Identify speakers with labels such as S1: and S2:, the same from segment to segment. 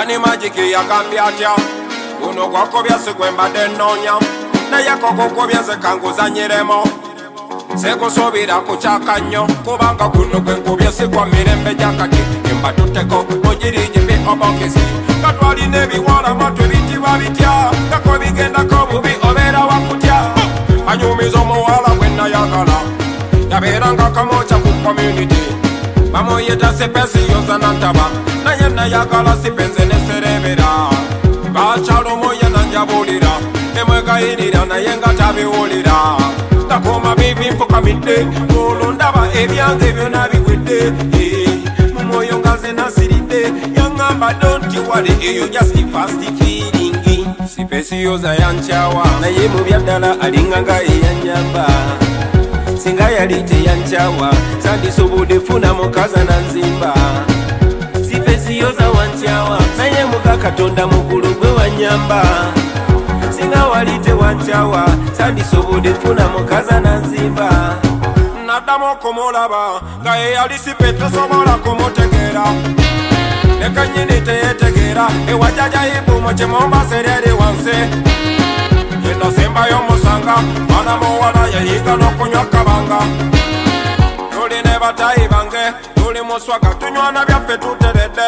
S1: Dani Magiki yakambya atya guno gwakobya sikwembadde nnoonya naye kokokobya nze kanguzanyiremo sekusuubira kukyaka nnyo kubanga guno gwe nkubye sigwa mirembe gyakati embatutteko mugirigimbi obokisi nga twalina ebiwala matwe bitibwa bitya ngako bigendako bubi obeera wakutya anyumiza omuwala gwe nayagala yabeeranga kamokya ku community bamuyita sipesiyoza nantaba naye nayagala sipenze neserebera bakyalomoya nanjabulira nemwegayirira naye nga tabiwulira takoma bibi nfukamidde olwo ndaba ebyange byona biwedde mumwoyo nga ze nasiridde yaŋŋamba don't worry eyo just fast feeling sipesiyoza yankyawa naye mu byaddala alinga nga eyanyamba singa yali teyankyawa sandisobodde funa mukaza nanzimba sipesiyoza wankyawa naye muka katonda mugulu gwe wanyamba singa wali tewankyawa sandisobodde funa mukaza nanzimba naddamu okumulaba nga yeyali sipe tosobola kumutegeera leka nnyini teyetegeera ewajajayibu mu kimombasereri wansi yenasembayo musanga mwana muwala yayiga n'okunywa kabanga tuli ne batayi bange tuli muswaga tunywana byaffe tuteredde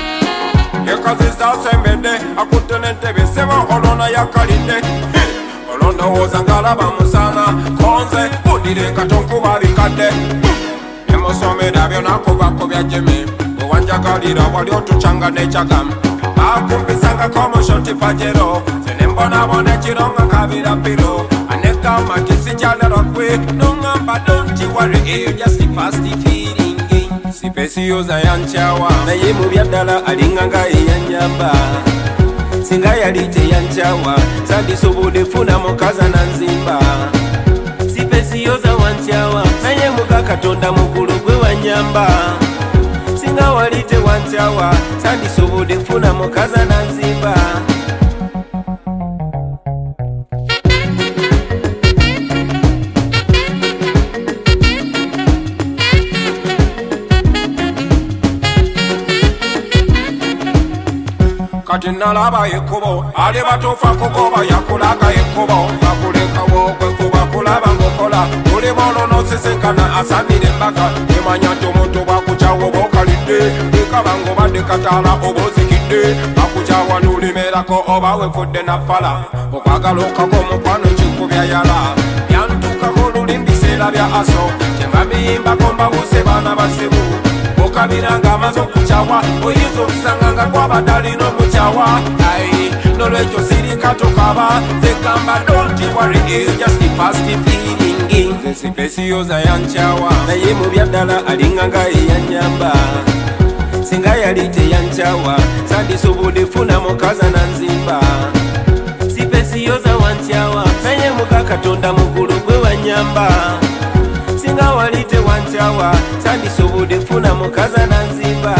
S1: yekazizasembedde akutte n'entebe sebo olona yakalidde olondowooza ng'alaba musana konze budire nga tonkuba bikadde nemusomera byonakubako bya jeme wewanjagalira wali otucanga n'ekyagamu akumpisangako mushoti pajero senembonabona ekironga kabira piro anegamba tisikyalera kwe noŋŋamba don't worry eyo just fast feeling sipesiyoza yankyawa naye mu byaddala alinga nga eyanyamba singa yali teyankyawa sandisobodde funa mukaza nanzimba sipesiyoza wankyawa naye muka katonda mukulu gwe wanyamba singa wali tewankyawa sandisobodde funa mukaza nanzimba kati nalaba ekkubo ali batuufa kugoba yakulaga ekkubo bakulekawo kwekuba kulaba ngokola buli bolonosisinkana asanira embaga emanya nti omuntu bwakukyawa obaokalidde bwekaba ng'obadde kataala oba ozikidde bakukyawa n'olimerako oba wefudde nafala okwagala okako omukwano kikubya yala byantukako oluli mbiseera bya aso kyenga miyimbako mbabuse baana basibu okabiranga amaze okukyawa oyinza okusanga nga gwabadde alina omukyawa nolwekyo sirika tokaba zegamba don't worry eyo just fast feeling sipesiyoza yankyawa naye mu byaddala alinga nga eyanyamba singa yali teyankyawa sandisobodde funa mukaza nanzimba sipesiyoza wankyawa naye muka katonda mugulu gwe wanyamba singa wali tewankyawa sandisobodde funa mukaza nanzimba